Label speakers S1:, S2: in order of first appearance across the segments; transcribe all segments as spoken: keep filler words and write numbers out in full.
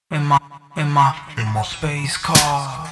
S1: in my, in my, in my space car.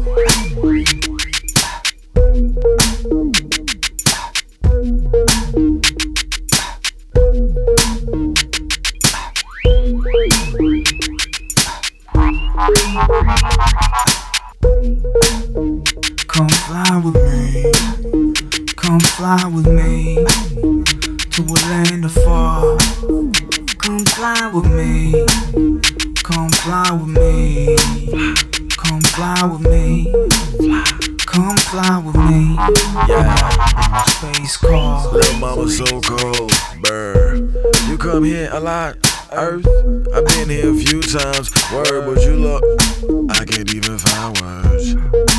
S1: Come fly with me, come fly with me to a land afar. Come fly with me, come fly with me, come fly with me, come fly with me. Yeah, space car.
S2: Little mama so cold, bird. You come here a lot, Earth. I've been here a few times, word, but you look, I can't even find words.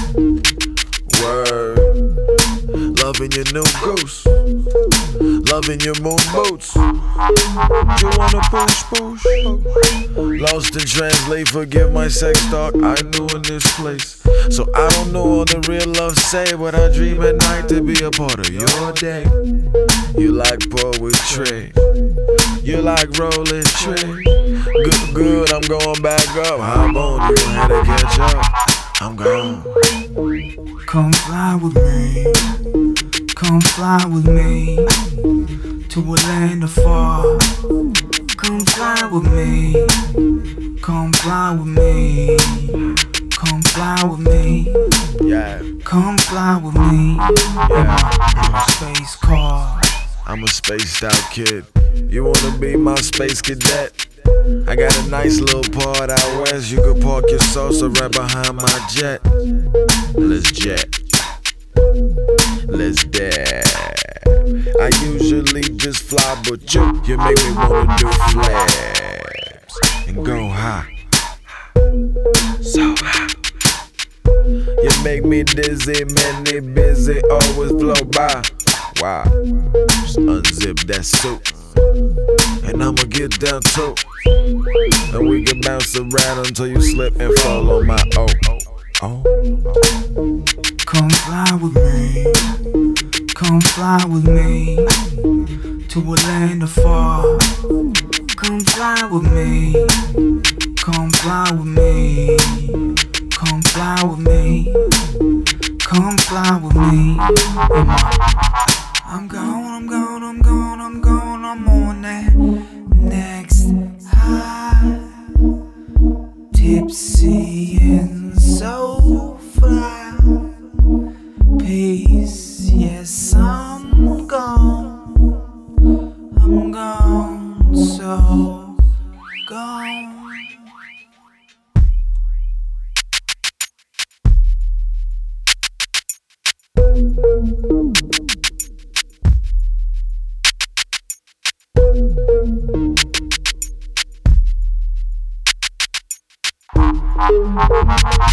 S2: Word. Loving your new goose, loving your moon boots. You wanna push, push? Lost in translate, forgive my sex talk. I knew in this place, so I don't know all the real love say, but I dream at night to be a part of your day. You like poetry, you like rolling tree. Good, good, I'm going back up. Hop on, you had to catch up. I'm gone.
S1: Come fly with me, come fly with me to a land afar. Come fly with me, come fly with me, come fly with me.
S2: Yeah,
S1: come fly with me.
S2: yeah.
S1: In my space car.
S2: I'm a spaced out kid. You wanna be my space cadet? I got a nice little part out west. You could park your salsa right behind my jet. Let's jet. Let's dab. I usually just fly, but you, you make me wanna do flaps and go high. So high. You make me dizzy, many busy, always blow by. Wow. Just unzip that suit, and I'ma get down too. And we can bounce around until you slip and fall on my oh. Oh.
S1: Come fly with me, come fly with me to a land afar. Come fly with me, come fly with me, come fly with me, come fly with me. In my, I'm gone, I'm gone, I'm gone, I'm gone, I'm on that next high. Tipsy and so fly. Peace, yes, I'm gone. I'm gone, so gone. Thank you.